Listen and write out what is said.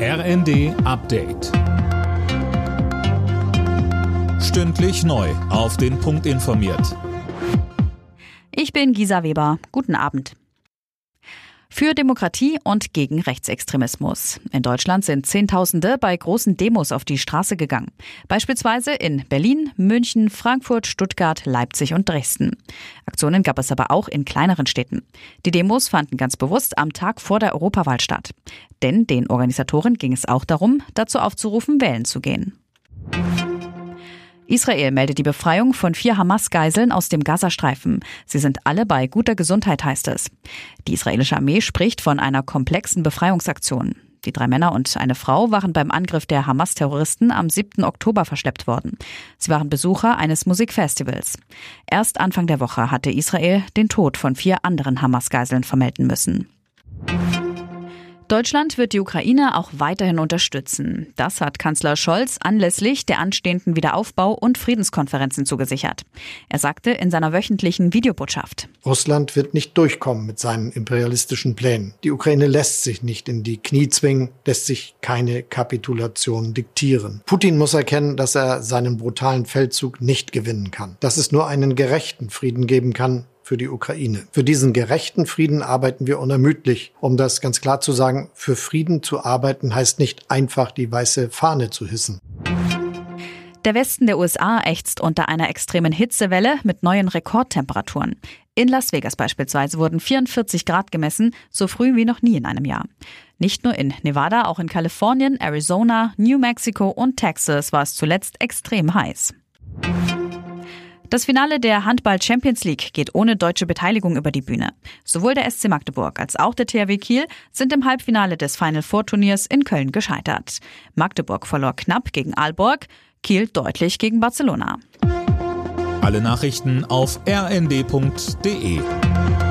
RND Update. Stündlich neu auf den Punkt informiert. Ich bin Gisa Weber. Guten Abend. Für Demokratie und gegen Rechtsextremismus. In Deutschland sind Zehntausende bei großen Demos auf die Straße gegangen. Beispielsweise in Berlin, München, Frankfurt, Stuttgart, Leipzig und Dresden. Aktionen gab es aber auch in kleineren Städten. Die Demos fanden ganz bewusst am Tag vor der Europawahl statt. Denn den Organisatoren ging es auch darum, dazu aufzurufen, wählen zu gehen. Israel meldet die Befreiung von 4 Hamas-Geiseln aus dem Gazastreifen. Sie sind alle bei guter Gesundheit, heißt es. Die israelische Armee spricht von einer komplexen Befreiungsaktion. Die 3 Männer und eine Frau waren beim Angriff der Hamas-Terroristen am 7. Oktober verschleppt worden. Sie waren Besucher eines Musikfestivals. Erst Anfang der Woche hatte Israel den Tod von 4 anderen Hamas-Geiseln vermelden müssen. Deutschland wird die Ukraine auch weiterhin unterstützen. Das hat Kanzler Scholz anlässlich der anstehenden Wiederaufbau- und Friedenskonferenzen zugesichert. Er sagte in seiner wöchentlichen Videobotschaft: Russland wird nicht durchkommen mit seinen imperialistischen Plänen. Die Ukraine lässt sich nicht in die Knie zwingen, lässt sich keine Kapitulation diktieren. Putin muss erkennen, dass er seinen brutalen Feldzug nicht gewinnen kann. Dass es nur einen gerechten Frieden geben kann für die Ukraine. Für diesen gerechten Frieden arbeiten wir unermüdlich. Um das ganz klar zu sagen, für Frieden zu arbeiten heißt nicht einfach die weiße Fahne zu hissen. Der Westen der USA ächzt unter einer extremen Hitzewelle mit neuen Rekordtemperaturen. In Las Vegas beispielsweise wurden 44 Grad gemessen, so früh wie noch nie in einem Jahr. Nicht nur in Nevada, auch in Kalifornien, Arizona, New Mexico und Texas war es zuletzt extrem heiß. Das Finale der Handball-Champions League geht ohne deutsche Beteiligung über die Bühne. Sowohl der SC Magdeburg als auch der THW Kiel sind im Halbfinale des Final-Four-Turniers in Köln gescheitert. Magdeburg verlor knapp gegen Aalborg, Kiel deutlich gegen Barcelona. Alle Nachrichten auf rnd.de.